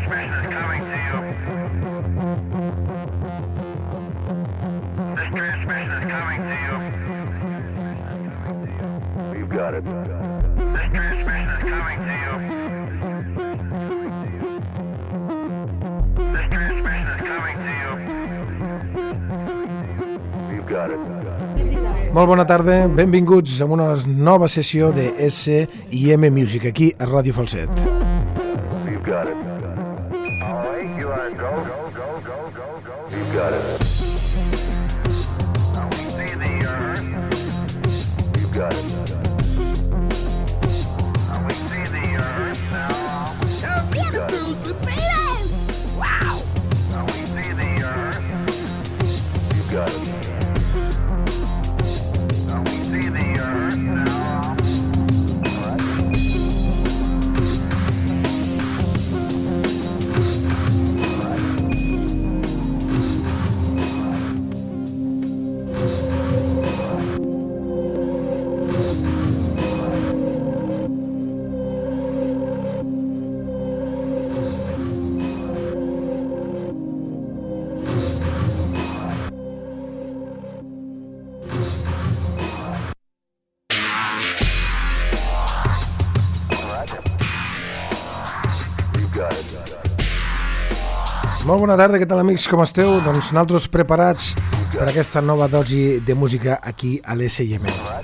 Molt bona tarda, benvinguts a una nova sessió de S&M Music aquí a Ràdio Falset. Molt bona tarda, què tal amics, com esteu? Doncs nosaltres preparats per aquesta nova dosi de música aquí a l'S&M.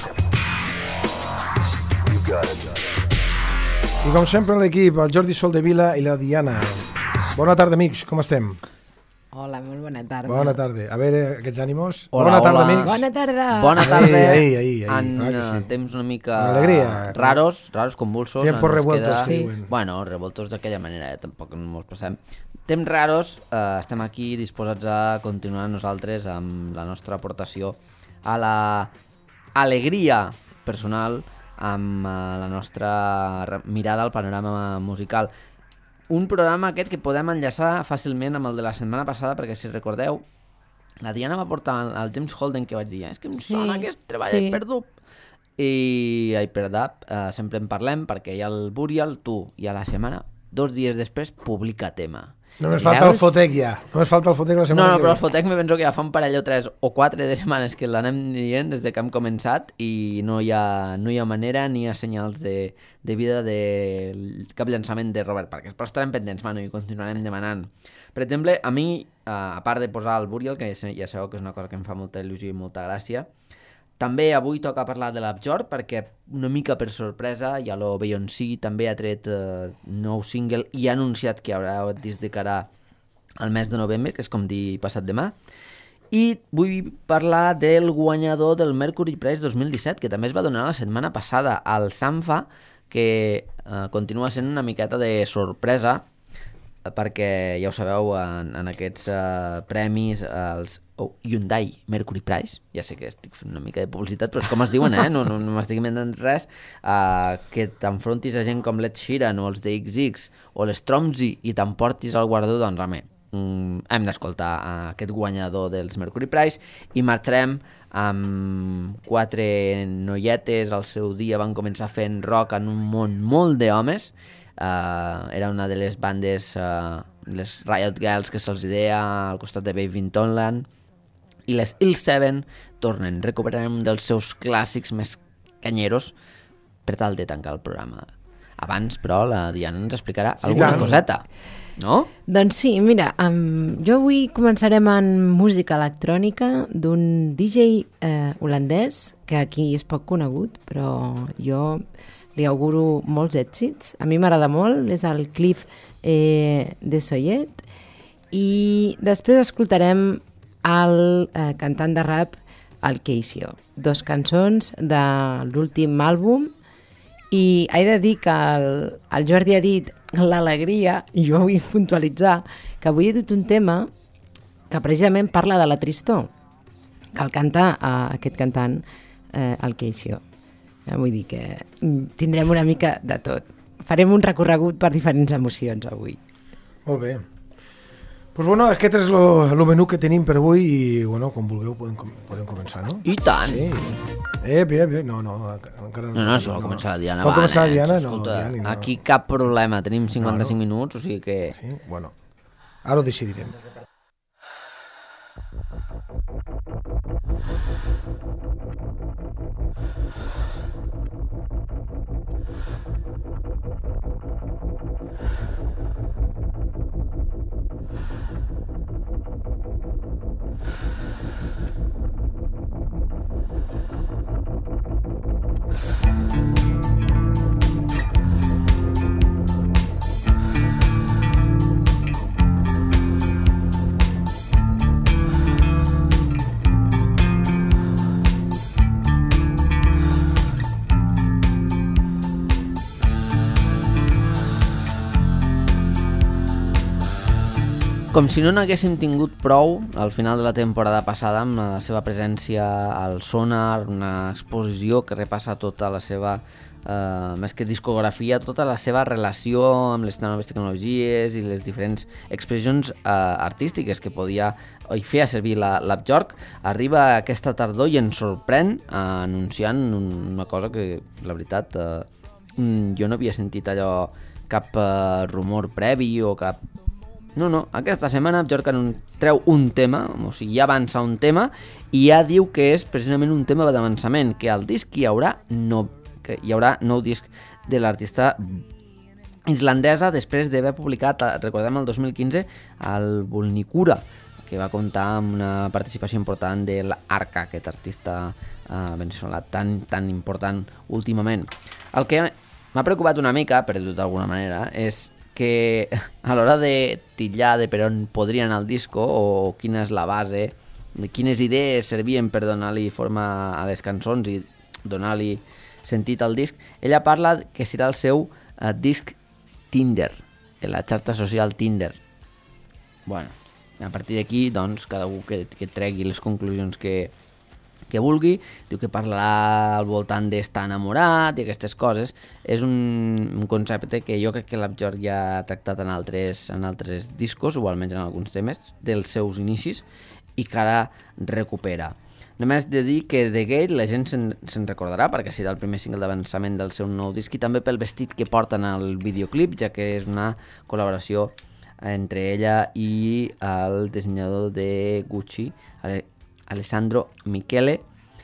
I com sempre l'equip, el Jordi Soldevila i la Diana. Bona tarda amics, com estem? Hola, molt bona tarda. Bona tarda. A veure, aquests ànimos. Hola, bona tarda, hola. amics. Bona tarda. Bona tarda. Ahí. En temps una mica alegria. raros, convulsos. Tiempos revueltos. Queda... Sí. Bueno, revoltos d'aquella manera, tampoc no ens passem. Temps raros, estem aquí disposats a continuar nosaltres amb la nostra aportació a la alegria personal, amb la nostra mirada al panorama musical. Un programa aquest que podem enllaçar fàcilment amb el de la setmana passada, perquè si recordeu, la Diana va portar el James Holden, que vaig dir, és que em sona que treballa per Dub. I per Dub sempre en parlem, perquè hi ha el Burial, tu, i a la setmana, 2 dies després, publica tema. Només falta el Fotec ja. Només falta el Fotec la setmana que ve. No, però el Fotec me penso que ja fa un parell o 3 o 4 de setmanes que l'anem dient des de que hem començat i no hi ha manera ni hi ha senyals de vida de cap llançament de Robert Parker. Però estarem pendents, mano, i continuarem demanant. Per exemple, a mi, a part de posar el Burial, que ja sabeu que és una cosa que em fa molta il·lusió i molta gràcia, també avui toca parlar de l'Abjord perquè una mica per sorpresa ja lo Beyoncé també ha tret nou single i ha anunciat que haurà disc de cara al mes de novembre, que és com dir passat demà. I vull parlar del guanyador del Mercury Prize 2017, que també es va donar la setmana passada al Sanfa, que continua sent una miqueta de sorpresa perquè ja ho sabeu, en aquests premis, els Hyundai Mercury Prize, ja sé que estic fent una mica de publicitat, però és com es diuen, no m'estic inventant res, que t'enfrontis a gent com l'Ed Sheeran o els de XX o l'Stromzy i t'emportis al guardó, doncs home, hem d'escoltar aquest guanyador dels Mercury Prize i marxarem amb 4 noietes. Al seu dia van començar fent rock en un món molt d'homes. Era una de les bandes, les Riot Girls, que se'ls deia, al costat de Babe Vintonland, i les Il-7 tornen, recuperarem un dels seus clàssics més canyeros per tal de tancar el programa. Abans, però, la Diana ens explicarà alguna coseta, no? Doncs sí, mira, jo avui començarem amb música electrònica d'un DJ holandès, que aquí és poc conegut, però jo li auguro molts èxits. A mi m'agrada molt, és el Cliff de Soyet. I després escoltarem el cantant de rap, el Keisio. 2 cançons de l'últim àlbum. I he de dir que el Jordi ha dit l'alegria, i jo vull puntualitzar que avui he dut un tema que precisament parla de la tristor, que el canta aquest cantant, el Keisio. Vull dir que tindrem una mica de tot. Farem un recorregut per diferents emocions avui. Molt bé. Pues bueno, aquest és el menú que tenim per avui i, bueno, com vulgueu podem començar, no? I tant! Sí. No, encara no. No, si vol començar la Diana, vol començar la Diana? Escolta, no, Diana, no. Aquí cap problema, tenim 55 minuts, o sigui que... Sí, bueno, ara ho decidirem. Com si no n'haguéssim tingut prou al final de la temporada passada amb la seva presència al Sonar, una exposició que repassa tota la seva, més que discografia, tota la seva relació amb les noves tecnologies i les diferents expressions artístiques que podia i feia servir l'Abjork. Arriba aquesta tardor i ens sorprèn anunciant una cosa que, la veritat, jo no havia sentit allò, cap rumor previ o cap... No, aquesta setmana Abjork treu un tema, o sigui, ja avança un tema i ja diu que és precisament un tema d'avançament, que al disc hi haurà nou disc de l'artista islandesa després d'haver publicat, recordem, el 2015, el Vulnicura, que va comptar amb una participació important de l'Arca, aquest artista veneçolà tan important últimament. El que m'ha preocupat una mica, per dir-ho d'alguna manera, és que a l'hora de titllar de per on podria anar el disco o quina és la base, quines idees servien per donar-li forma a les cançons i donar-li sentit al disc, ella parla que serà el seu disc Tinder, la xarxa social Tinder. Bueno, a partir d'aquí, doncs, cada un que tregui les conclusions que vulgui, diu que parlarà al voltant d'estar enamorat i aquestes coses. És un concepte que jo crec que l'Abjork ja ha tractat en altres discos, o almenys en alguns temes dels seus inicis, i que ara recupera. Només de dir que The Gate la gent se'n recordarà perquè serà el primer single d'avançament del seu nou disc i també pel vestit que porten al videoclip, ja que és una col·laboració entre ella i el dissenyador de Gucci, Alessandro Michele,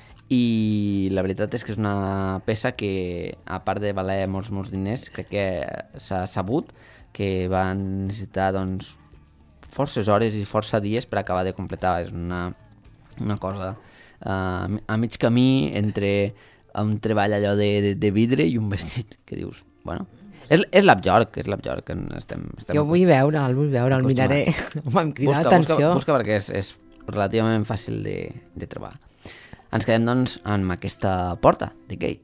i la veritat és que és una peça que, a part de valer molts diners, crec que s'ha sabut que van necessitar, doncs, forces hores i força dies per acabar de completar. És una cosa a mig camí entre un treball allò de vidre i un vestit que dius, bueno, és l'Abjork, jo vull veure'l, el miraré, m'han cridat l'atenció. Busca perquè és relativament fàcil de trobar. Ens quedem, doncs, amb aquesta porta, The Gate.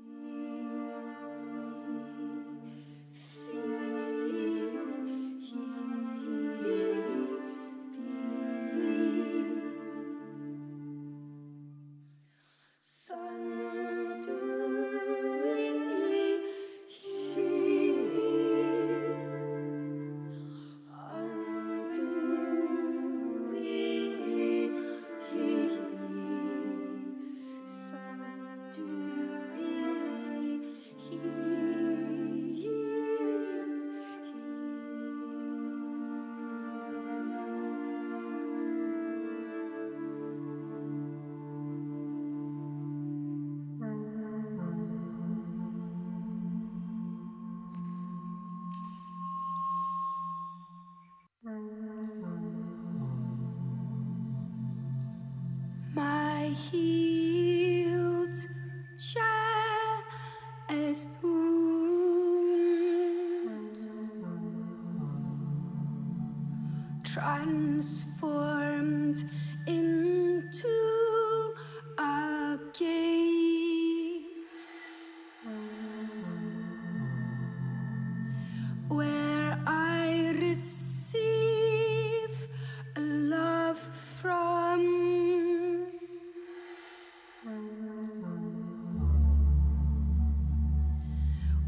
My healed chest wound transformed into a gate where I receive love from.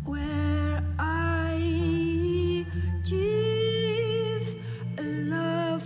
Where I give love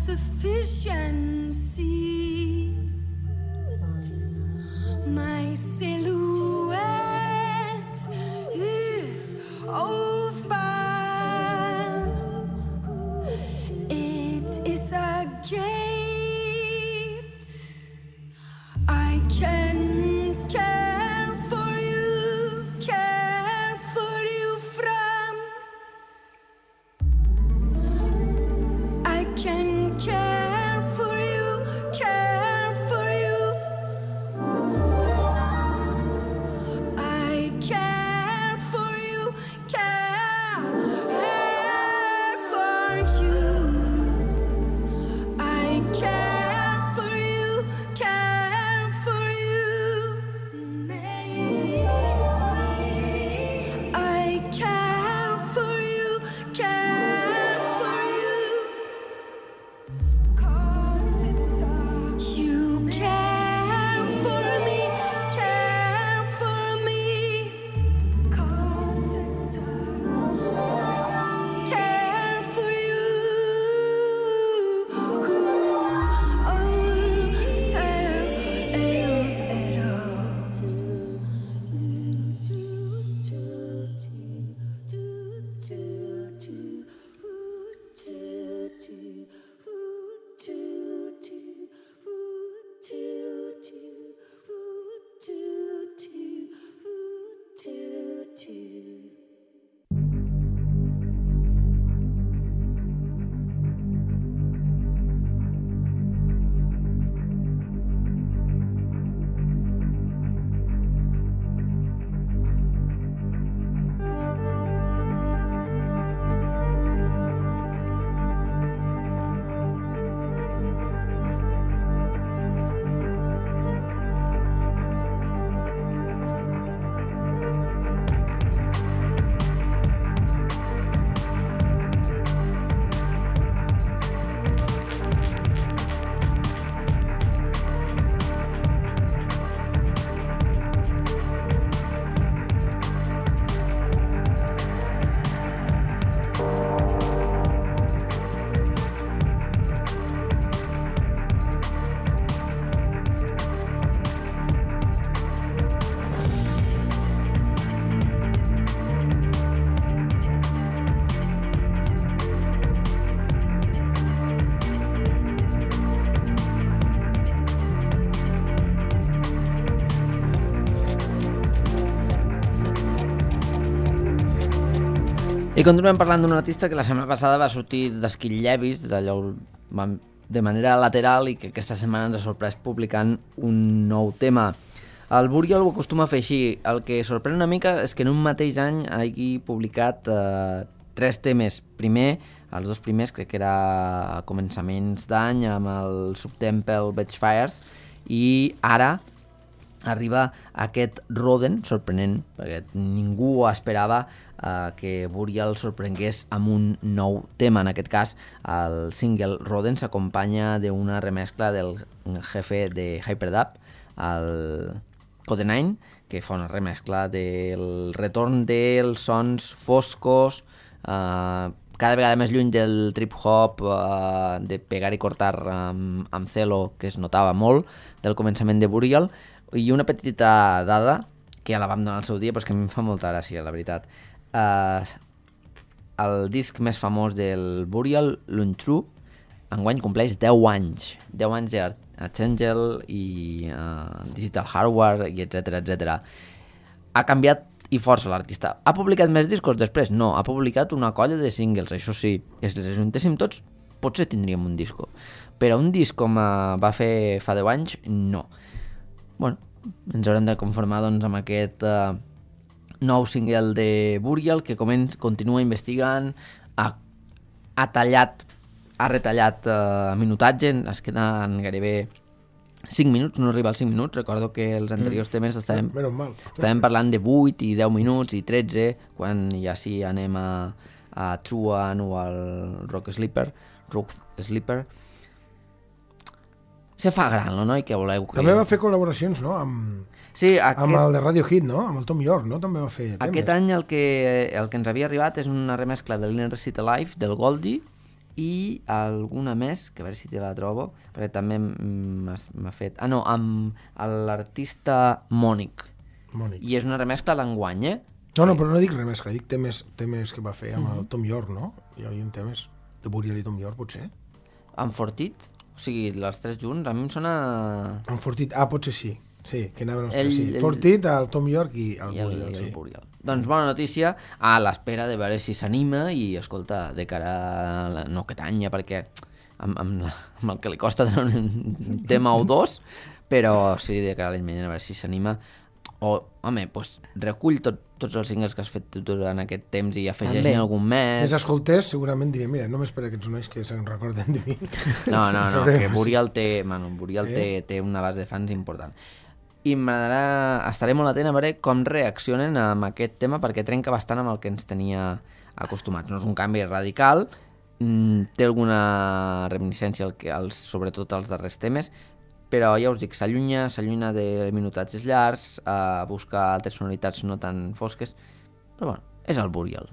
sufficiency. My silhouette is oval. It is a gate. I can care for you from. I can care for you. I care for you, care for you. I care for you, care for you. I care for you, care for you. 'Cause it does. You care for me, care for me. 'Cause it does. Care for you. I continuem parlant d'un artista que la setmana passada va sortir d'Esquillevis, d'allò de manera lateral, i que aquesta setmana ens ha sorprès publicant un nou tema. El Burial ho acostuma a fer així. El que sorprèn una mica és que en un mateix any hagi publicat 3 temes. Primer, els 2 primers crec que era a començaments d'any amb el Subtemple Beachfires, i ara arriba aquest Roden, sorprenent, perquè ningú esperava que Burial sorprengués amb un nou tema. En aquest cas, el single Roden s'acompanya d'una remescla del jefe de Hyperdub, el Code9, que fa una remescla del retorn dels sons foscos, cada vegada més lluny del trip-hop, de pegar i cortar amb celo, que es notava molt del començament de Burial. I una petita dada, que ja la vam donar al seu dia, però és que a mi em fa molta gràcia, la veritat. El disc més famós del Burial, l'Untrue, enguany compleix 10 anys. 10 anys d'Archangel i Digital Hardware, i etc. Ha canviat i força l'artista. Ha publicat més discos després? No, ha publicat una colla de singles, això sí. Si els ajuntéssim tots, potser tindríem un disco. Però un disc com va fer fa 10 anys, no. Bueno, ens haurem de conformar doncs, amb aquest nou single de Burial, que continua investigant, ha retallat minutatge, es queden gairebé 5 minuts, no arriba als 5 minuts. Recordo que els anteriors temes estàvem parlant de 8 i 10 minuts i 13, quan ja sí anem a Truan o al Rock Sleeper. Se fa gran, el noi que voleu. També va fer col·laboracions, no? Sí, amb el de Radio Hit, no? Amb el Tom York, no? També va fer temes. Aquest any el que ens havia arribat és una remescla de l'Inner City Life, del Goldie, i alguna més, que a veure si te la trobo, perquè també m'ha fet... Ah, no, amb l'artista Mònic. Mònic. I és una remescla d'enguany, eh? No, però no dic remescla, dic temes que va fer amb el Tom York, no? Hi havia temes de Burial i Tom York, potser? Amb Fortit? O sigui, els tres junts, a mi em sona... Amb Fortit, potser sí. Sí, que anaven els El- tres, sí. el- Fortit, el Tom York i el I el, Burial, i el sí. Burial. Doncs bona notícia, a l'espera de veure si s'anima i, escolta, de cara a no aquest any, ja perquè amb el que li costa treure un tema o dos, però sí, de cara a l'any vinent, a veure si s'anima. O, home, doncs recull tots els singles que has fet durant aquest temps i afegeix També. algun Si més. els escoltés, segurament diria, mira, només per aquests nois que se'n recorden de mi. No, Sabrem. que Burial té té una base de fans important. I estaré molt atent a veure com reaccionen amb aquest tema, perquè trenca bastant amb el que ens tenia acostumats. No és un canvi radical, té alguna reminiscència sobretot als darrers temes, però ja us dic, s'allunya de minutatges llargs, busca altres sonoritats no tan fosques, però bueno, és el Burial.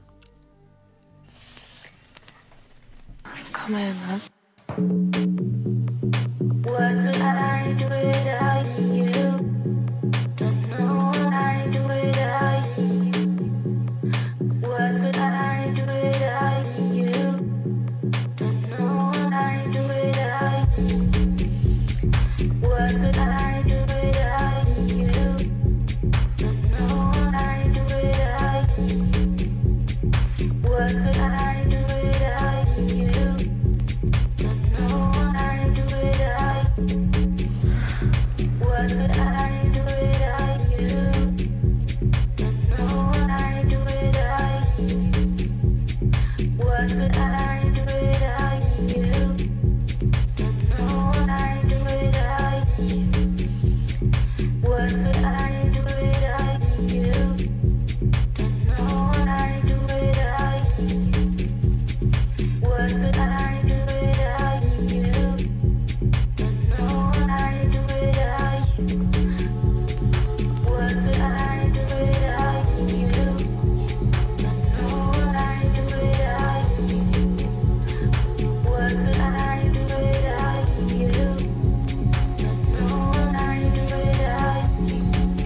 Come on, love. What will I do without you? Don't know what I do without you. What will I do without you? Don't know what I do without you. What will I do without you? Don't know what I do without you. What will I do without you? Don't know what I do without you. What would I do without you? Don't know what I do without you. What would I do without you? Don't know what I do without you. What would I do without you? Don't know what I do without you. What would I do without you? Don't know what I do without you. What would I do without you? Don't know what I do without you. What would I do without you? Don't know what I do without you.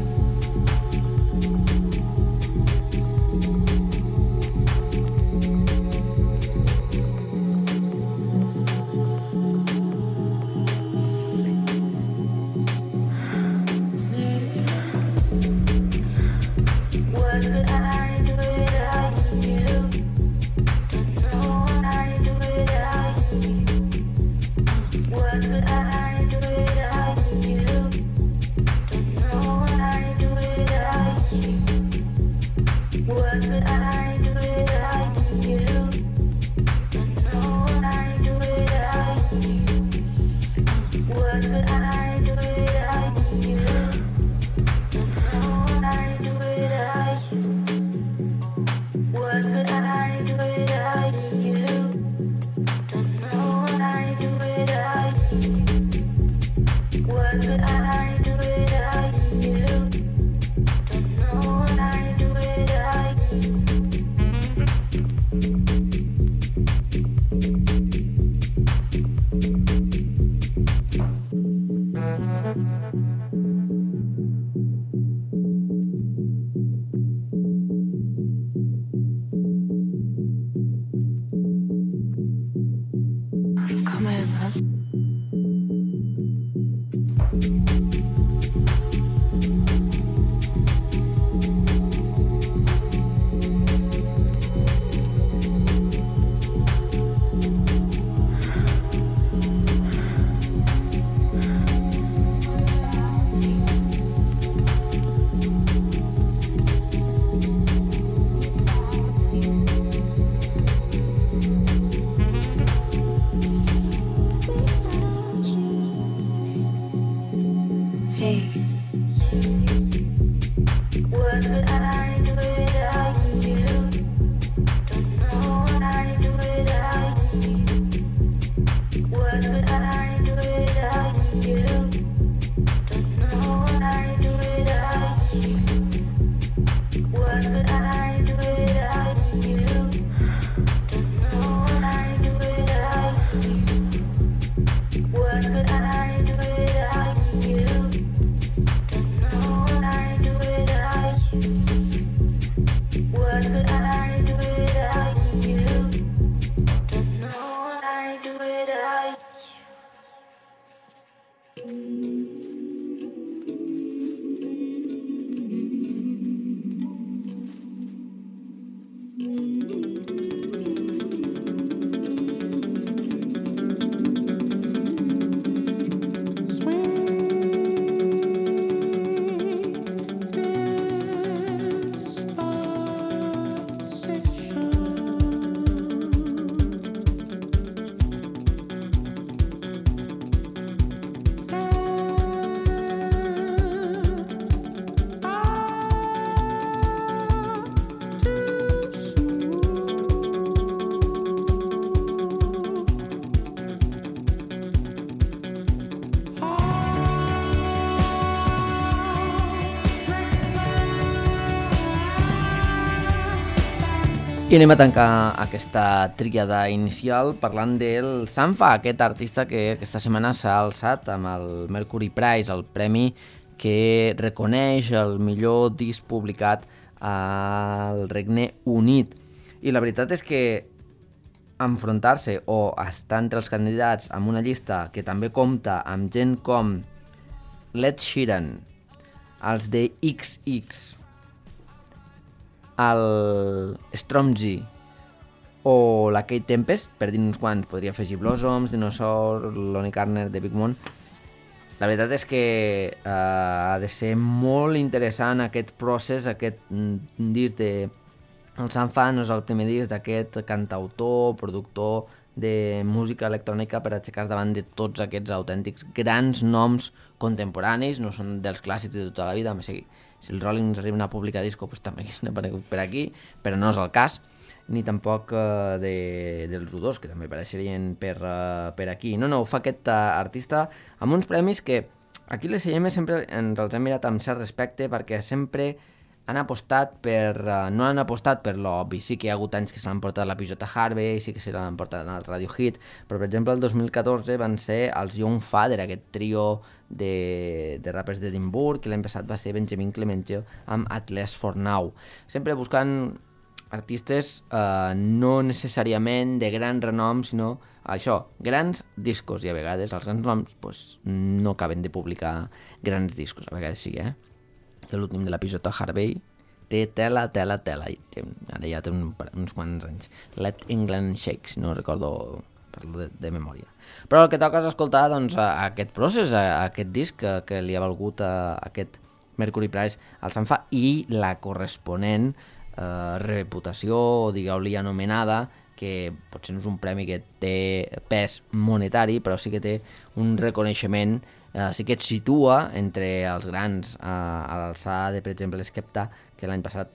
What would I do without you? Don't know what I do without you. What would I do without you? Don't know what I do without you. What would I do without you? Don't know what I do without you. What would I do without you? Don't know what I do without you. What would I do without you? Don't know what I do without you. What would I do without you? Don't know what I do without you. I anem a tancar aquesta tríada inicial parlant del Sampha, aquest artista que aquesta setmana s'ha alçat amb el Mercury Prize, el premi que reconeix el millor disc publicat al Regne Unit. I la veritat és que enfrontar-se o estar entre els candidats amb una llista que també compta amb gent com Led Sheeran, els de XX, el Stormzy o la Kate Tempest, per dir uns quants, podria afegir Blossoms, Dinosaur, Lonnie Carner, The Big Moon. La veritat és que ha de ser molt interessant aquest procés, aquest disc de... El Sampha no és el primer disc d'aquest cantautor, productor de música electrònica per aixecar davant de tots aquests autèntics grans noms contemporanis, no són dels clàssics de tota la vida, a més si els Rollins arriben a publicar disco pues també haguessin aparegut per aquí, però no és el cas, ni tampoc dels U2, que també apareixerien per aquí. No, fa aquest artista amb uns premis que aquí les SEM sempre ens els hem mirat amb cert respecte, perquè sempre han apostat no han apostat per l'obvi. Sí que hi ha hagut anys que se l'han portat la Pijota Harvey, sí que se l'han portat al Radio Hit, però per exemple el 2014 van ser els Young Father, aquest trio de rappers d'Edimburg, i l'any passat va ser Benjamin Clementine amb At Last For Now. Sempre buscant artistes no necessàriament de gran renom, sinó això, grans discos, i a vegades els grans noms pues, no acaben de publicar grans discos, a vegades sí, que l'últim de la Pijota Harvey té tela, i ara ja té uns quants anys. Let England Shake, si no recordo, parlo de memòria. Però el que toca és escoltar doncs, aquest procés, aquest disc que li ha valgut aquest Mercury Prize al Sampha i la corresponent reputació, o digueu-li anomenada, que potser no és un premi que té pes monetari, però sí que té un reconeixement, sí que et situa entre els grans a l'alçada de, per exemple, Skepta, que l'any passat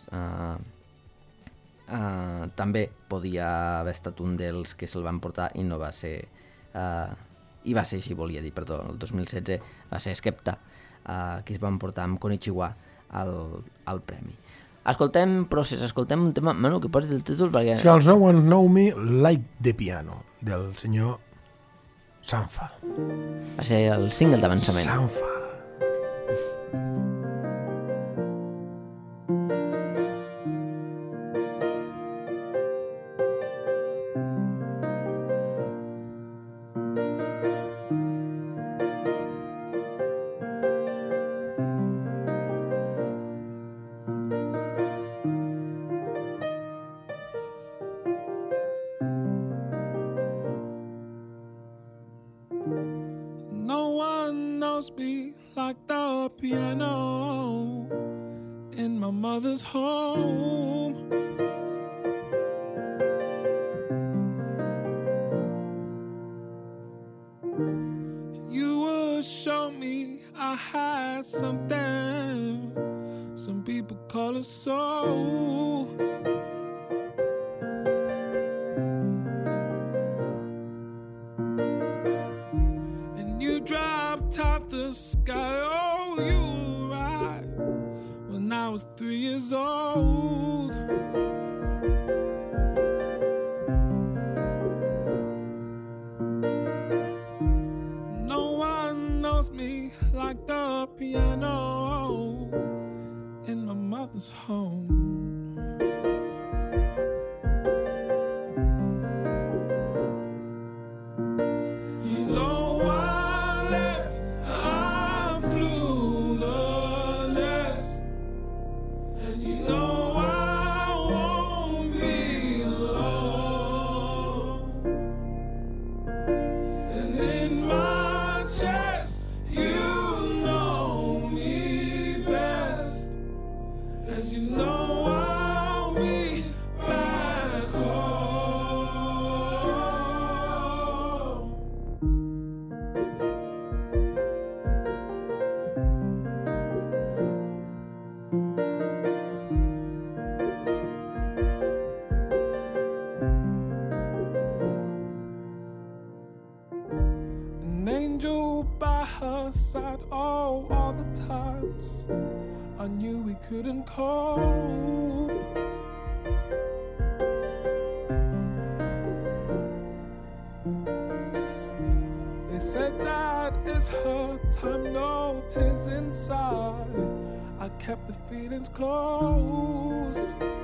també podia haver estat un dels que se'l van portar i no va ser i va ser així, volia dir, perdó, el 2016 va ser Skepta qui es van portar amb Konichiwa al premi. Escoltem Process, escoltem un tema, Manu, que posis el títol perquè... Si els No One Know Me Like the Piano, del senyor Sampha. Va ser el single d'avançament. Sampha. Me like the piano in my mother's home. You would show me I had something some people call a soul. Top the sky, oh, you were right when I was 3 years old. No one knows me like the piano in my mother's home. You know side, oh, all the times I knew we couldn't cope. said that it's her time, no tears inside. I kept the feelings close.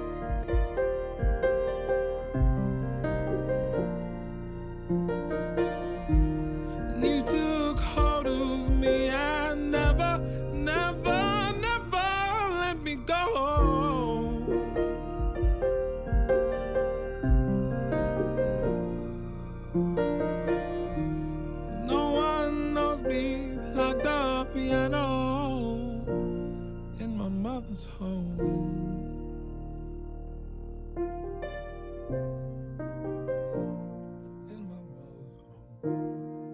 And you took hold of me and never, never, never let me go. No one knows me like the piano in my mother's home. In my mother's home.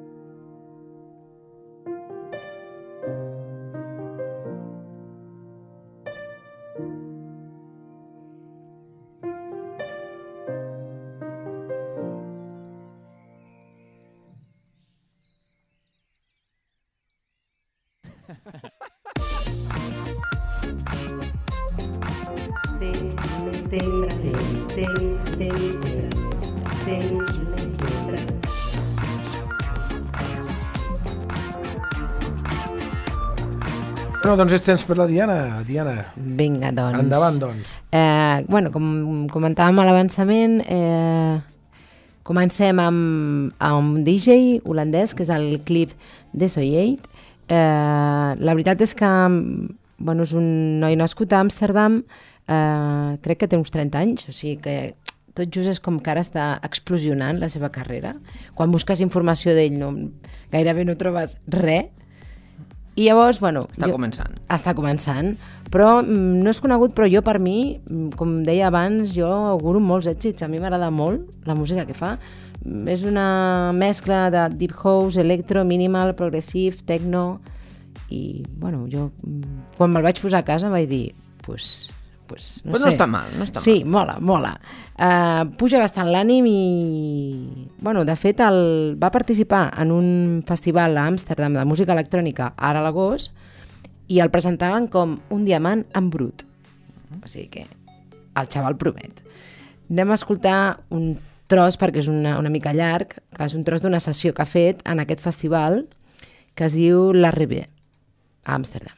Bueno, doncs és temps per la Diana. Diana, Vinga, doncs. endavant, doncs. Bueno, com comentàvem a l'avançament, comencem amb un DJ holandès, que és el Cliff Desoyate. La veritat és que bueno, és un noi nascut a Amsterdam, crec que té uns 30 anys, o sigui que tot just és com que ara està explosionant la seva carrera. Quan busques informació d'ell gairebé no trobes res. I llavors, bueno... Està començant. Està començant, però no és conegut, però jo per mi, com deia abans, jo auguro molts èxits. A mi m'agrada molt la música que fa. És una mescla de deep house, electro, minimal, progressive, techno, i bueno, jo quan me'l vaig posar a casa vaig dir, pues no sé. No està mal, no està Sí, mal. mola. Puja bastant l'ànim i, bueno, de fet va participar en un festival a Amsterdam de música electrònica ara a l'agost i el presentaven com un diamant en brut. O sigui que el xaval promet. Anem a escoltar un tros perquè és una mica llarg, és un tros d'una sessió que ha fet en aquest festival que es diu La Rebe, a Amsterdam.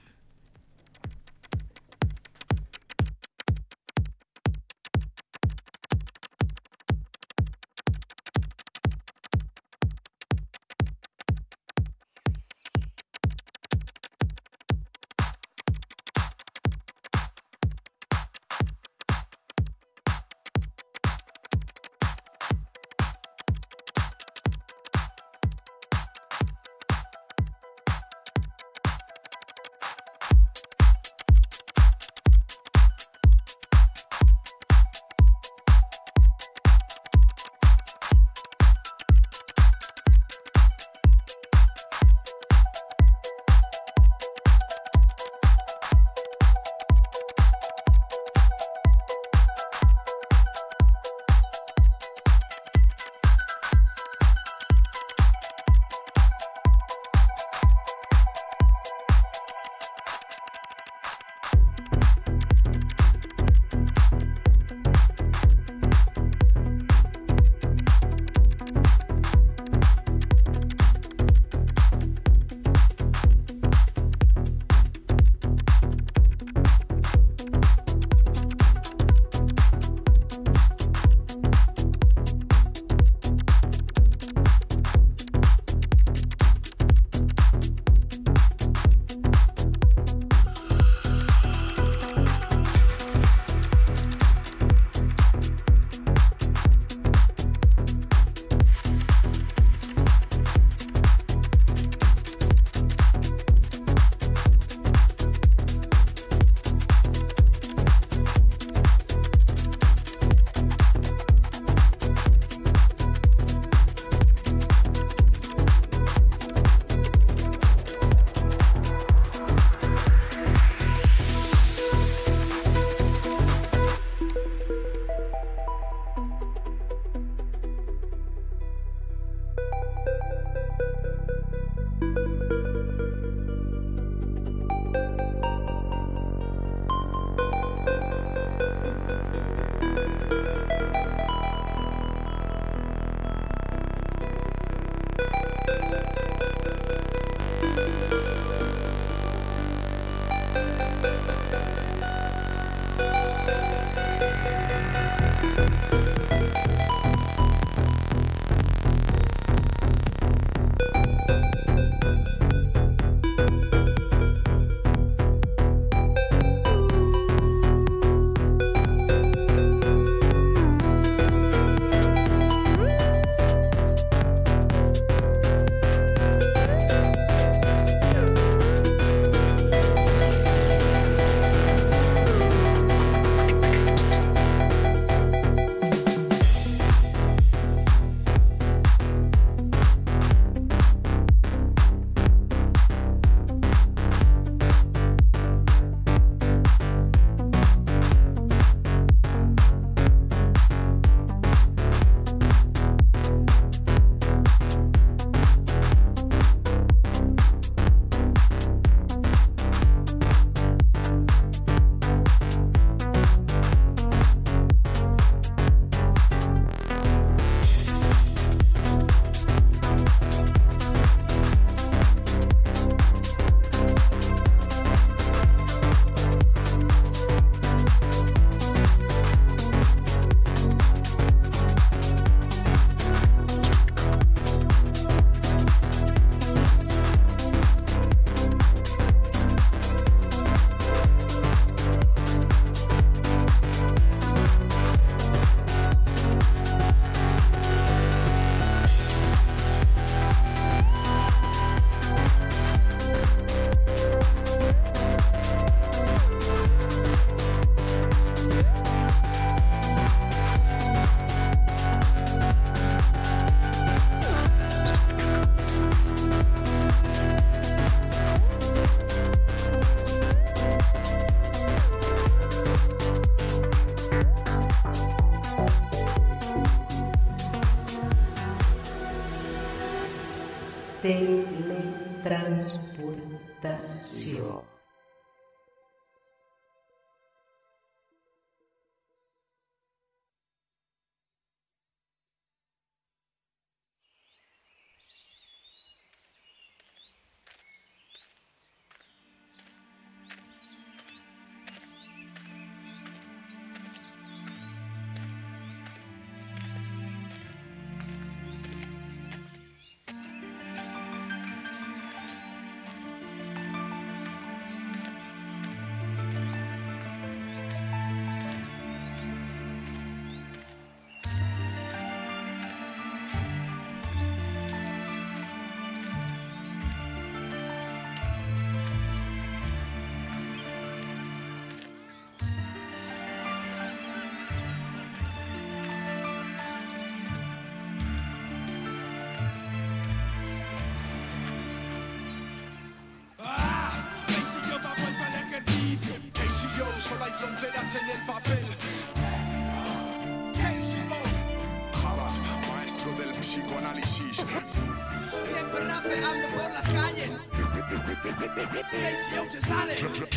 teletransportació. Solo hay fronteras en el papel. Jabba, maestro del psicoanálisis. Siempre rapeando por las calles. KCO se sale.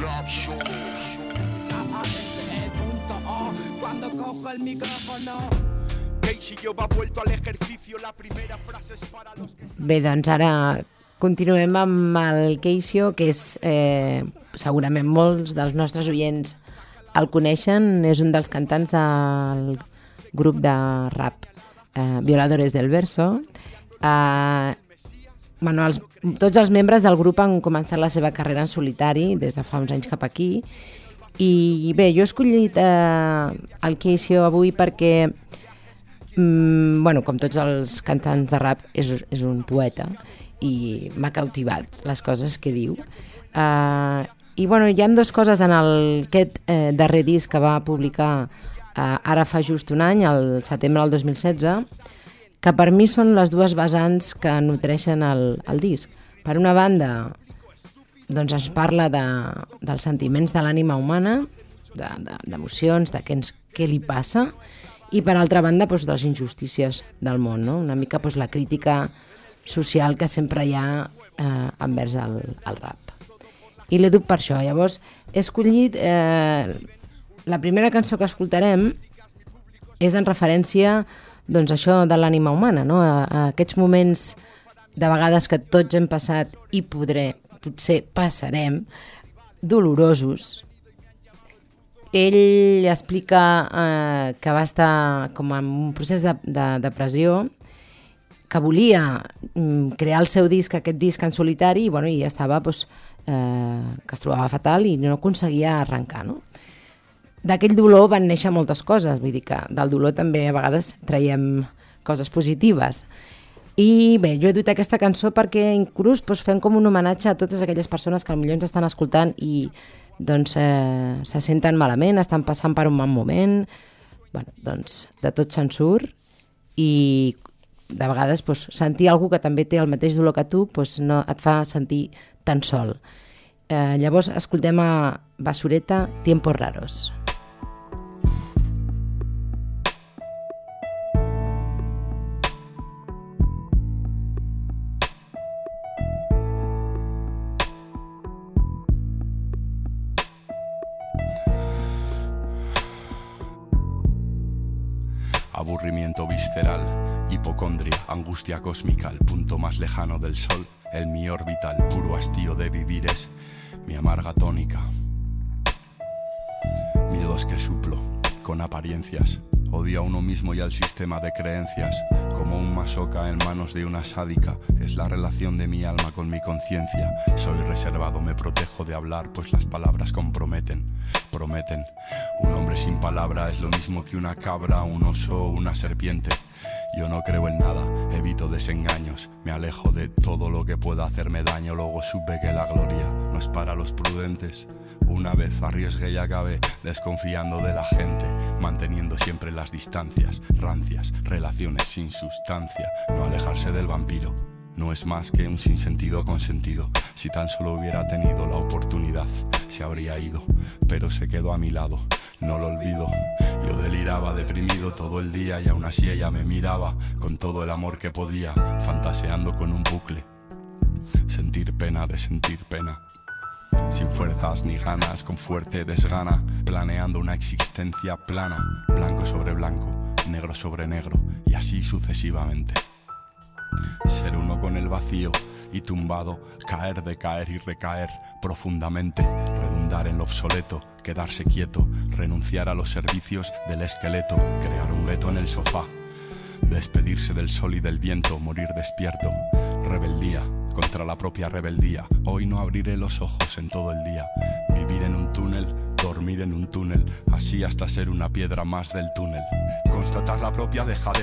Ese es el punto O cuando cojo el micrófono. KCO va vuelto al ejercicio. La primera frase es para los que... Bé, doncs ara continuem amb el Keisio, que és segurament molts dels nostres oients el coneixen, és un dels cantants del grup de rap Violadores del Verso. Tots els membres del grup han començat la seva carrera en solitari des de fa uns anys cap aquí, i bé, jo he escollit el Keisio avui perquè com tots els cantants de rap és un poeta i m'ha cautivat les coses que diu. I hi ha dues coses en aquest darrer disc que va publicar ara fa just un any, al setembre del 2016, que per mi són les dues vessants que nutreixen el disc. Per una banda, doncs ens parla dels sentiments de l'ànima humana, d'emocions, de què li passa, i per altra banda de les injustícies del món, no? Una mica la crítica social que sempre hi ha envers el rap. I l'he dut per això. Llavors he escollit la primera cançó que escoltarem és en referència doncs això de l'ànima humana, no? A aquests moments de vegades que tots hem passat i potser passarem dolorosos. Ell explica que va estar com en un procés de depressió, que volia crear el seu disc, aquest disc en solitari, i estava que es trobava fatal i no aconseguia arrencar, no? D'aquell dolor van néixer moltes coses, vull dir que del dolor també a vegades traiem coses positives. I bé, jo he dut aquesta cançó perquè inclús fem com un homenatge a totes aquelles persones que potser ens estan escoltant i doncs se senten malament, estan passant per un mal moment, doncs de tot se'n surt, i de vegades sentir algú que també té el mateix dolor que tu no et fa sentir tan sol. Llavors escoltem a Basureta, Tiempos Raros. Aburrimiento visceral, hipocondria, angustia cósmica, el punto más lejano del sol, el mi orbital, puro hastío de vivir es mi amarga tónica. Miedos que suplo, con apariencias, odio a uno mismo y al sistema de creencias, como un masoca en manos de una sádica, es la relación de mi alma con mi conciencia. Soy reservado, me protejo de hablar, pues las palabras comprometen, prometen. Un hombre sin palabra es lo mismo que una cabra, un oso o una serpiente. Yo no creo en nada, evito desengaños, me alejo de todo lo que pueda hacerme daño. Luego supe que la gloria no es para los prudentes. Una vez arriesgué y acabé desconfiando de la gente, manteniendo siempre las distancias, rancias, relaciones sin sustancia. No alejarse del vampiro no es más que un sinsentido consentido. Si tan solo hubiera tenido la oportunidad, se habría ido, pero se quedó a mi lado, no lo olvido. Yo deliraba deprimido todo el día y aún así ella me miraba con todo el amor que podía, fantaseando con un bucle sentir pena de sentir pena. Sin fuerzas ni ganas, con fuerte desgana, planeando una existencia plana, blanco sobre blanco, negro sobre negro, y así sucesivamente. Ser uno con el vacío y tumbado, caer, decaer y recaer profundamente, redundar en lo obsoleto, quedarse quieto, renunciar a los servicios del esqueleto, crear un gueto en el sofá, despedirse del sol y del viento, morir despierto, rebeldía contra la propia rebeldía. Hoy no abriré los ojos en todo el día, vivir en un túnel, dormir en un túnel, así hasta ser una piedra más del túnel, constatar la propia dejadez,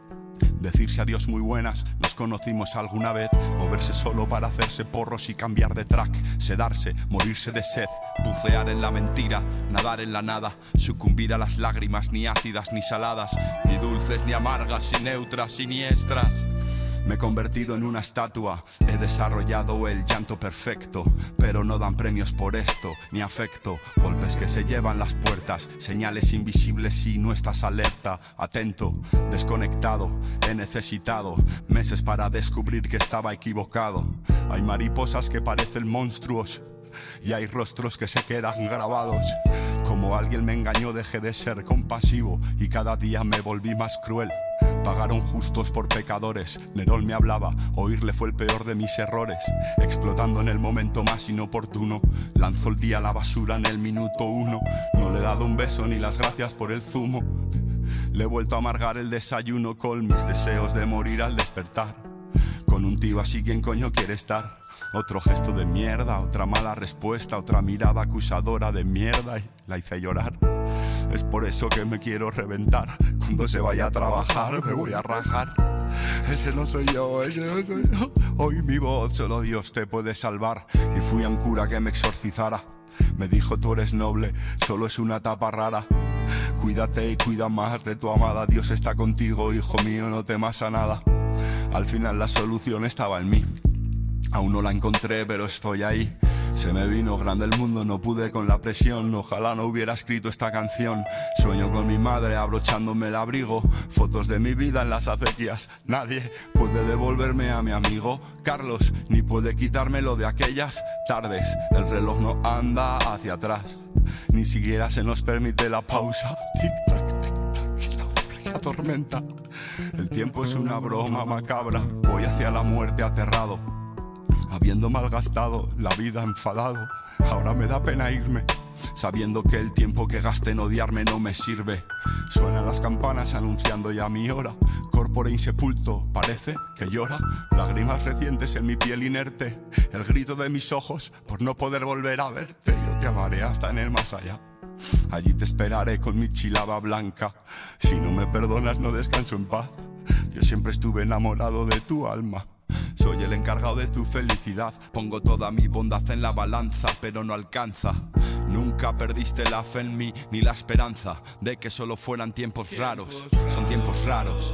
decirse adiós muy buenas, nos conocimos alguna vez, moverse solo para hacerse porros y cambiar de track, sedarse, morirse de sed, bucear en la mentira, nadar en la nada, sucumbir a las lágrimas ni ácidas ni saladas, ni dulces ni amargas, ni neutras, siniestras. Me he convertido en una estatua, he desarrollado el llanto perfecto, pero no dan premios por esto, ni afecto, golpes que se llevan las puertas, señales invisibles si no estás alerta, atento, desconectado, he necesitado meses para descubrir que estaba equivocado. Hay mariposas que parecen monstruos y hay rostros que se quedan grabados. Como alguien me engañó dejé de ser compasivo y cada día me volví más cruel. Pagaron justos por pecadores, Nerón me hablaba, oírle fue el peor de mis errores. Explotando en el momento más inoportuno, lanzó el día a la basura en el minuto 1. No le he dado un beso ni las gracias por el zumo. Le he vuelto a amargar el desayuno con mis deseos de morir al despertar. Con un tío así, ¿quién coño quiere estar? Otro gesto de mierda, otra mala respuesta, otra mirada acusadora de mierda y la hice llorar. Es por eso que me quiero reventar. Cuando se vaya a trabajar me voy a rajar. Ese no soy yo, ese no soy yo. Hoy mi voz, solo Dios te puede salvar. Y fui a un cura que me exorcizara. Me dijo tú eres noble, solo es una etapa rara. Cuídate y cuida más de tu amada. Dios está contigo, hijo mío, no temas a nada. Al final la solución estaba en mí. Aún no la encontré, pero estoy ahí. Se me vino grande el mundo, no pude con la presión. Ojalá no hubiera escrito esta canción. Sueño con mi madre abrochándome el abrigo. Fotos de mi vida en las acequias. Nadie puede devolverme a mi amigo Carlos, ni puede quitármelo de aquellas tardes. El reloj no anda hacia atrás, ni siquiera se nos permite la pausa. Tic-tac, tic-tac, y la fría tormenta. El tiempo es una broma macabra. Voy hacia la muerte aterrado, habiendo malgastado la vida enfadado. Ahora me da pena irme, sabiendo que el tiempo que gasté en odiarme no me sirve. Suenan las campanas anunciando ya mi hora. Corpore insepulto, parece que llora. Lágrimas recientes en mi piel inerte. El grito de mis ojos por no poder volver a verte. Yo te amaré hasta en el más allá. Allí te esperaré con mi chilaba blanca. Si no me perdonas no descanso en paz. Yo siempre estuve enamorado de tu alma. Soy el encargado de tu felicidad. Pongo toda mi bondad en la balanza, pero no alcanza. Nunca perdiste la fe en mí, ni la esperanza de que solo fueran tiempos raros. Son tiempos raros,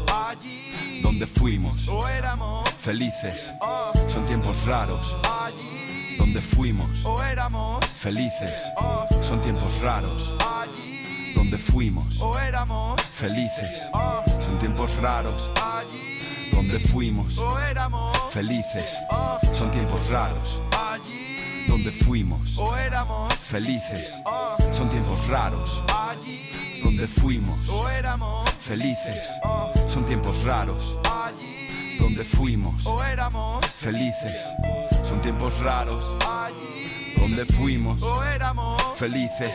donde fuimos felices. Son tiempos raros, donde fuimos felices. Son tiempos raros, donde fuimos felices. Son tiempos raros, donde fuimos felices. Son tiempos raros, donde fuimos felices. Son tiempos raros, donde fuimos felices. Son tiempos raros, donde fuimos felices. Son tiempos raros, donde fuimos felices.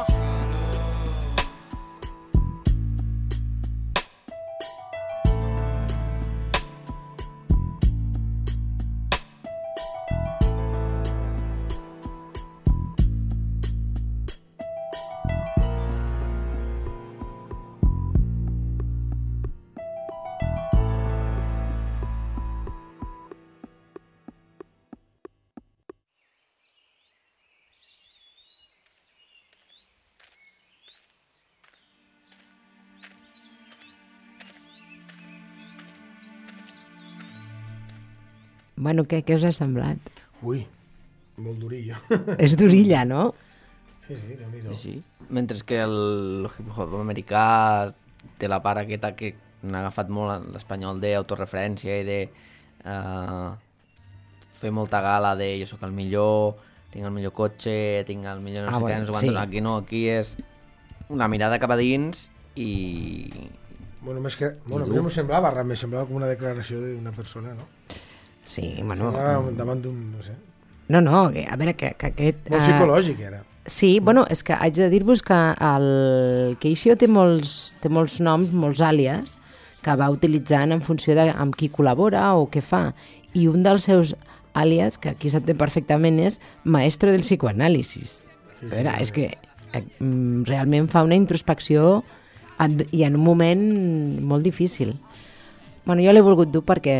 Bueno, què us ha semblat? Ui, molt durilla. És durilla, no? Sí, Déu-n'hi-do. Sí. Mentre que el hip-hop americà té la part aquesta que n'ha agafat molt l'espanyol d'autoreferència i de fer molta gala de jo sóc el millor, tinc el millor cotxe, tinc el millor no sé què, no sé quantos, aquí no, aquí és una mirada cap a dins i... Bueno, més que... Bueno, a mi m'ho semblava, me semblava com una declaració d'una persona, no? Sí, bueno... Davant d'un, no sé... No, a veure, que aquest... Molt psicològic, era. Sí, bueno, és que haig de dir-vos que el Keisio té molts noms, molts àlies, que va utilitzant en funció de amb qui col·labora o què fa. I un dels seus àlies, que aquí s'entén perfectament, és maestro del psicoanàlisis. Sí, a veure, és que realment fa una introspecció i en un moment molt difícil. Bueno, jo l'he volgut dur perquè...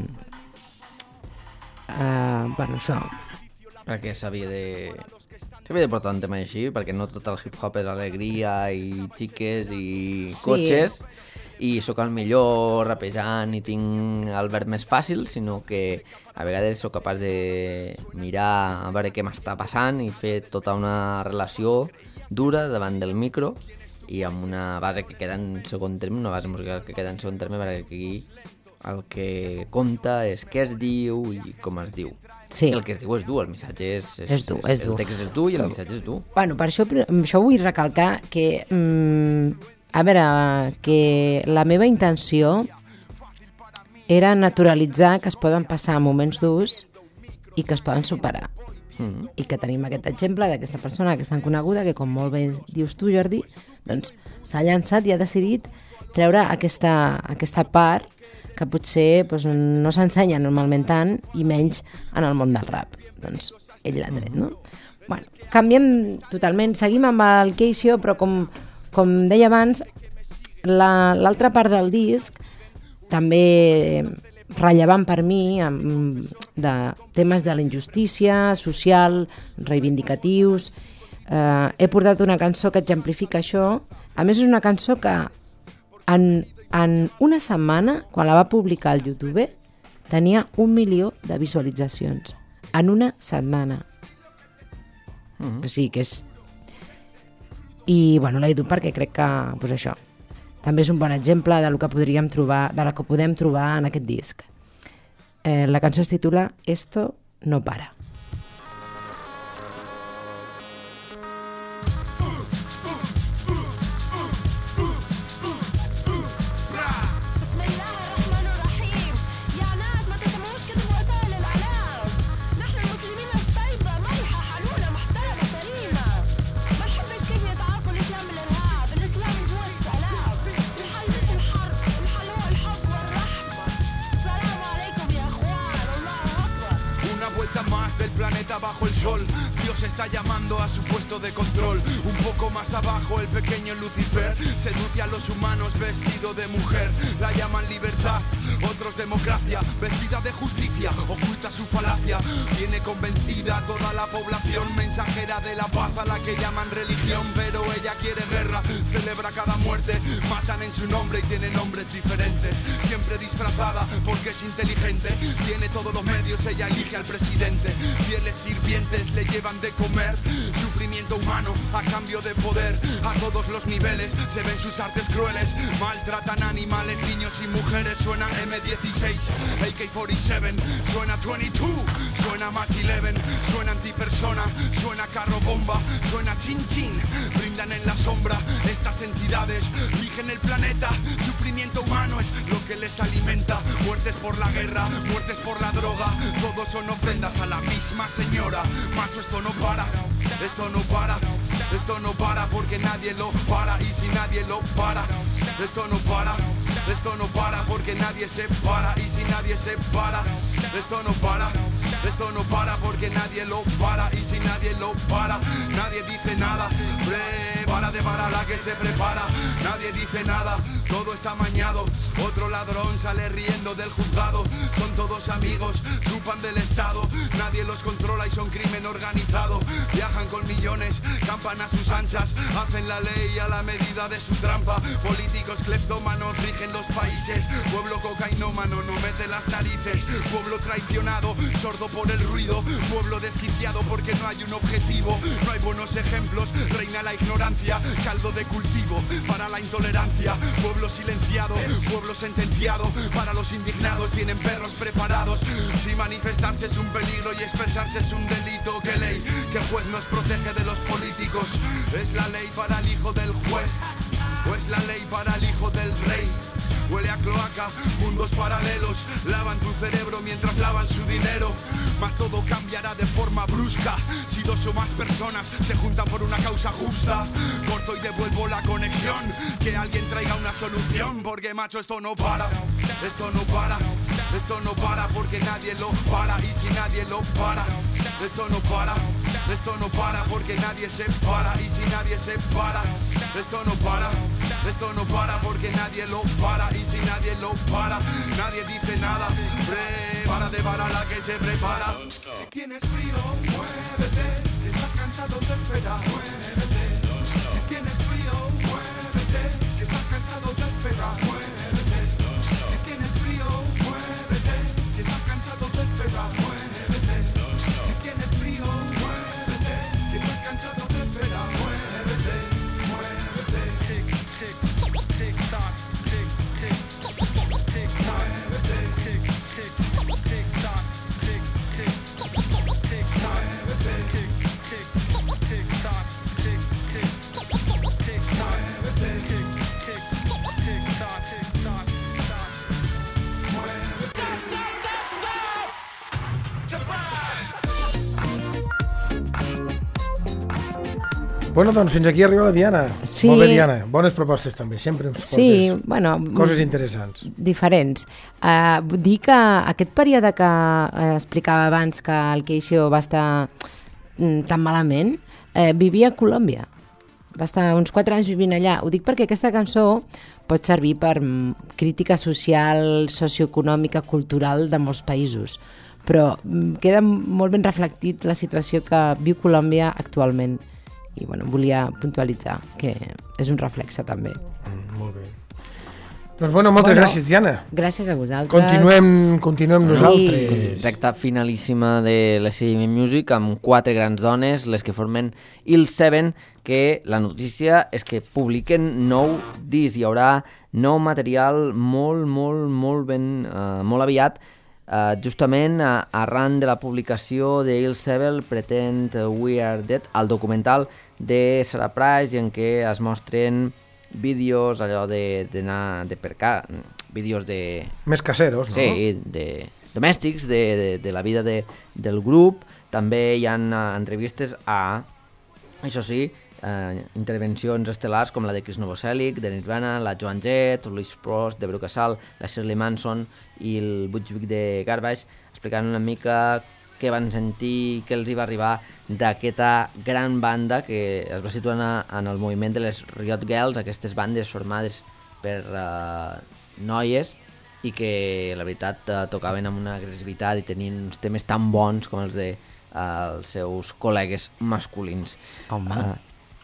bueno, això... Perquè s'havia de portar un tema així, perquè no tot el hip-hop és alegria i xiques i cotxes, i sóc el millor rapejant i tinc el verb més fàcil, sinó que a vegades sóc capaç de mirar a veure què m'està passant i fer tota una relació dura davant del micro i amb una base que queda en segon terme, una base musical que queda en segon terme, perquè aquí el que compta és què es diu i com es diu. Sí. El que es diu és dur, el missatge és dur. El text és dur i el missatge és dur. Bueno, per això vull recalcar que, a veure, que la meva intenció era naturalitzar que es poden passar moments durs i que es poden superar. I que tenim aquest exemple d'aquesta persona que és tan coneguda que, com molt bé dius tu, Jordi, doncs s'ha llançat i ha decidit treure aquesta part que potser doncs, no s'ensenya normalment tant i menys en el món del rap. Doncs ell l'ha tret, no? Bueno, canviem totalment, seguim amb el Keisio, però com deia abans, l'altra part del disc, també rellevant per mi, de temes de la injustícia social, reivindicatius. He portat una cançó que exemplifica això. A més, és una cançó que en una setmana, quan la va publicar al YouTube, tenia 1 milió de visualitzacions. En una setmana. O sigui que és... I, bueno, l'he dut perquè crec que, doncs això, també és un bon exemple de lo que podríem trobar, de la que podem trobar en aquest disc. La cançó es titula Esto no para. Bajo el sol, Dios está llamando a su puesto de control. Un poco más abajo el pequeño Lucifer seduce a los humanos vestido de mujer. La llaman libertad, otros democracia. Vestida de justicia, oculta su falacia. Tiene convencida toda la población, mensajera de la paz a la que llaman religión. Pero ella quiere guerra, celebra cada muerte. Matan en su nombre y tiene nombres diferentes. Siempre disfrazada porque es inteligente. Tiene todos los medios, ella elige al presidente. Fieles sirvientes le llevan de comer. Sufrimiento humano a cambio de poder. A todos los niveles se ven sus artes crueles. Maltratan animales, niños y mujeres. Suena M16, AK-47, suena 22, suena Mach 11, suena antipersona, suena carro bomba, suena chin chin. Brindan en la sombra, estas entidades rigen el planeta. Sufrimiento humano es lo que les alimenta. Muertes por la guerra, muertes por la droga. Todos son ofrendas a la misma señora. Macho, esto no para, esto no para, esto no para porque nadie lo para. Y si nadie lo para, esto no para, esto no para porque nadie se para. Y si nadie se para, esto no para, esto no para porque nadie lo para. Y si nadie lo para, nadie dice nada. Prepárate para la que se prepara. Nadie dice nada, todo está amañado. Otro ladrón sale riendo del juzgado. Son todos amigos, chupan del Estado. Nadie los controla y son crimen organizado. Viajan con millones, campan a sus anchas. Hacen la ley a la medida de su trampa. Políticos cleptómanos rigen los países. Pueblo cocainómano no mete las narices. Pueblo traicionado, sordo por el ruido. Pueblo desquiciado porque no hay un objetivo. No hay buenos ejemplos, reina la ignorancia. Caldo de cultivo para la intolerancia. Pueblo silenciado, pueblo sentenciado. Para los indignados tienen perros preparados. Si manifestarse es un peligro y expresarse es un delito, ¿qué ley? ¿Qué juez nos protege de los políticos? ¿Es la ley para el hijo del juez? ¿O es la ley para el hijo del rey? Huele a cloaca, mundos paralelos. Lavan tu cerebro mientras lavan su dinero. Mas todo cambiará de forma brusca si dos o más personas se juntan por una causa justa. Corto y devuelvo la conexión. Que alguien traiga una solución. Porque macho esto no para. Esto no para. Esto no para porque nadie lo para. Y si nadie lo para, esto no para. Esto no para porque nadie se para. Y si nadie se para, esto no para. Esto no para porque nadie lo para. Y si nadie lo para, nadie dice nada. Prepárate para la que se prepara. Si tienes frío, muévete. Si estás cansado de esperar, muévete. Si tienes frío, muévete. Si estás cansado de esperar, muévete. Si tienes frío, muévete. Si estás cansado de esperar, muévete. Si tienes frío, muévete. Si estás cansado de esperar, muévete. Muévete. Tic, tic, tic, toc. Tic, tic, tic, toc. Muévete. Tic, tic, tic, toc. Tic, tic, tic, toc. Muévete. Tic, tic, tic, toc. Tic, tic, tic, toc. Muévete. Tic, tic, tic, toc. Tic, toc, toc. Muévete. Bueno, doncs fins aquí arriba la Diana. Sí. Molt bé, Diana. Bones propostes també. Sempre ens Sí, portes bueno, coses interessants. diferents. Vull dir que aquest període que explicava abans que el Keisho va estar tan malament, vivia a Colòmbia. Va estar uns 4 anys vivint allà. Ho dic perquè aquesta cançó pot servir per crítica social, socioeconòmica, cultural de molts països. Però queda molt ben reflectit la situació que viu Colòmbia actualment. I bueno, volia puntualitzar que és un reflexe també. Molt bé. Doncs bueno, moltes gràcies, Diana. Gràcies a vosaltres. Continuem nosaltres. Recta finalíssima de l'SM Music amb 4 grans dones, les que formen Il7, que la notícia és que publiquen nou disc. Hi haurà nou material molt aviat. Justament arran de la publicació de Il7 Pretend We Are Dead, el documental de Sarah Price, en què es mostren vídeos allò d'anar de percar, vídeos de... Més caseros, no? Sí, de domèstics, de la vida del grup. També hi ha entrevistes a, això sí, intervencions estel·lars com la de Chris Novoselic, de Nirvana, la Joan Jett, Louis Prost, de Brooke Casal, la Shirley Manson i el Butch Vig de Garbage, explicant una mica què van sentir, què els hi va arribar d'aquesta gran banda que es va situar en el moviment de les Riot Girls, aquestes bandes formades per noies i que la veritat tocaven amb una agressivitat i tenien uns temes tan bons com els de els seus col·legues masculins. Home,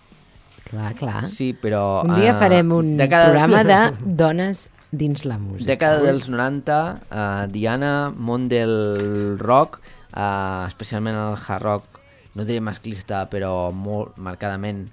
clar. Sí, però... Un dia farem un programa de dones dins la música. Dècada dels 90, Diana, món del rock, especialment el hard rock, no diré masclista, però molt marcadament...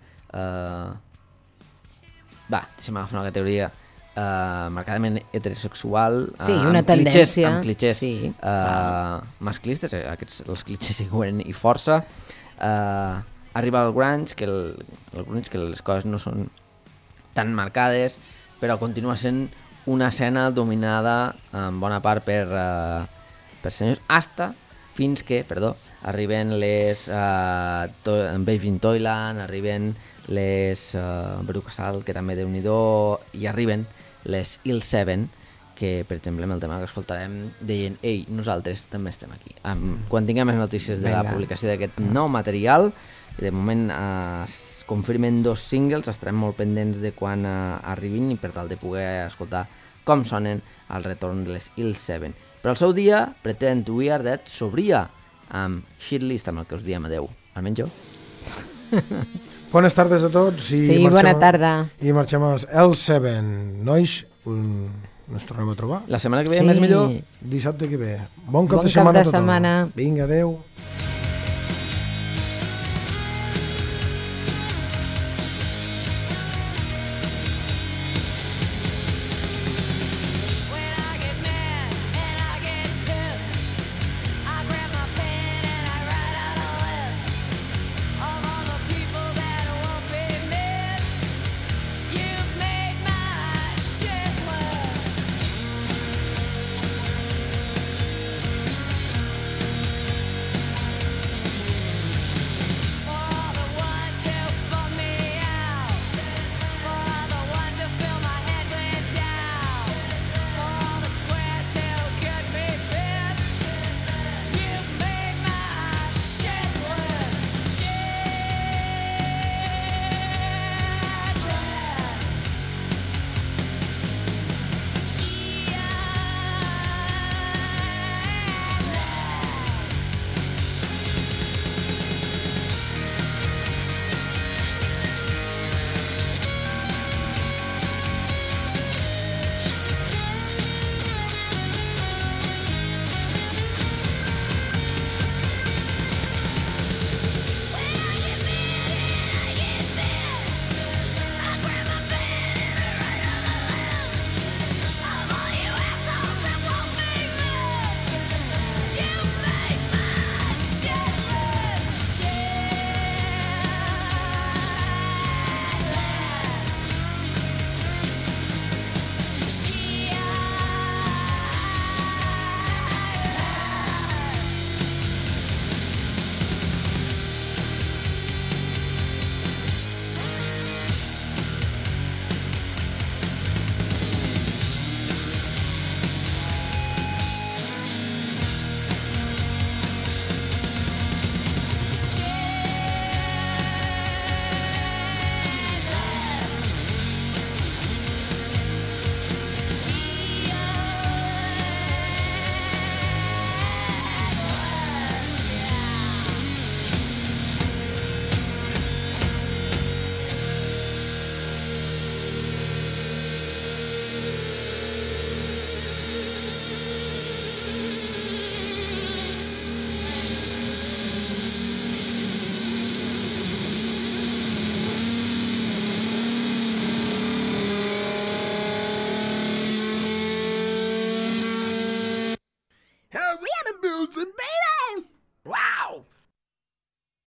deixa'm agafar una categoria marcadament heterosexual, sí, una tendència. Amb clitxers sí, masclistes, els clitxers hi guanyen i força. Arriba el grunge, que les coses no són tan marcades, però continua sent una escena dominada en bona part per senyors, fins que arriben les Beijing Toyland, arriben les Brooke Casal, que també Déu-n'hi-do, i arriben les Il7, que per exemple amb el tema que escoltarem deien, ei, nosaltres també estem aquí. Quan tinguem més notícies de la publicació d'aquest nou material, de moment es confirmen 2 singles, estarem molt pendents de quan arribin i per tal de poder escoltar com sonen al retorn de les Il7. Però el seu dia, Pretend We Are Dead, s'obria amb Shitlist, amb el que us diem adeu, almenys jo. Bones tardes a tots. Sí, bona tarda. I marxem als Il7. Nois, ens tornem a trobar. La setmana que ve més millor. Dissabte que ve. Bon cap de setmana a tothom. Vinga, adeu.